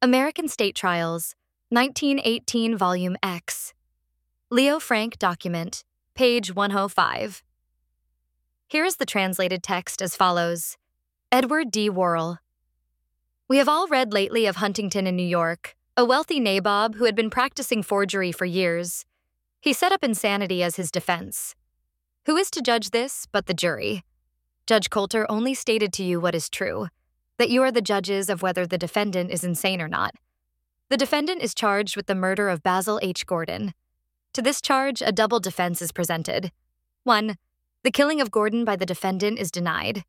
American State Trials, 1918 Volume X. Leo Frank Document, page 105. Here is the translated text as follows. Edward D. Worrell. We have all read lately of Huntington in New York, a wealthy nabob who had been practicing forgery for years. He set up insanity as his defense. Who is to judge this but the jury? Judge Coulter only stated to you what is true, that you are the judges of whether the defendant is insane or not. The defendant is charged with the murder of Basil H. Gordon. To this charge, a double defense is presented. 1. The killing of Gordon by the defendant is denied.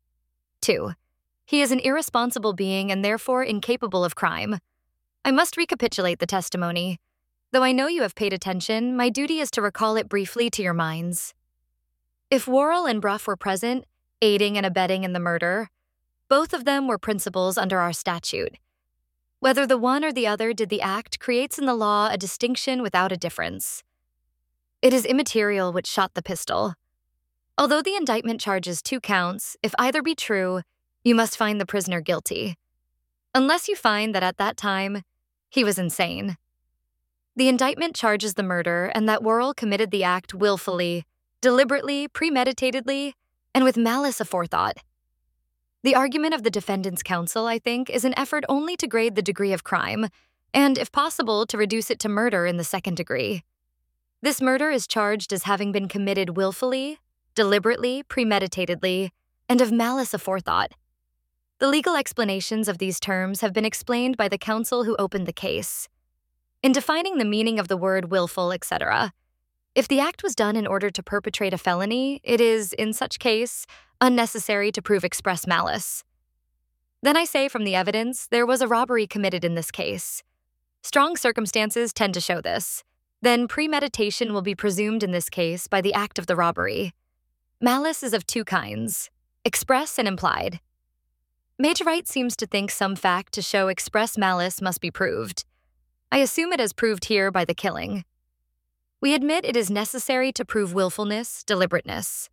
2. He is an irresponsible being and therefore incapable of crime. I must recapitulate the testimony. Though I know you have paid attention, my duty is to recall it briefly to your minds. If Worrell and Brough were present, aiding and abetting in the murder, both of them were principals under our statute. Whether the one or the other did the act creates in the law a distinction without a difference. It is immaterial which shot the pistol. Although the indictment charges 2 counts, if either be true, you must find the prisoner guilty. Unless you find that at that time, he was insane. The indictment charges the murder and that Worrell committed the act willfully, deliberately, premeditatedly, and with malice aforethought. The argument of the defendant's counsel, I think, is an effort only to grade the degree of crime, and, if possible, to reduce it to murder in the 2nd degree. This murder is charged as having been committed willfully, deliberately, premeditatedly, and of malice aforethought. The legal explanations of these terms have been explained by the counsel who opened the case. In defining the meaning of the word willful, etc., if the act was done in order to perpetrate a felony, it is, in such case, unnecessary to prove express malice. Then I say from the evidence, there was a robbery committed in this case. Strong circumstances tend to show this. Then premeditation will be presumed in this case by the act of the robbery. Malice is of 2 kinds, express and implied. Major Wright seems to think some fact to show express malice must be proved. I assume it is proved here by the killing. We admit it is necessary to prove willfulness, deliberateness.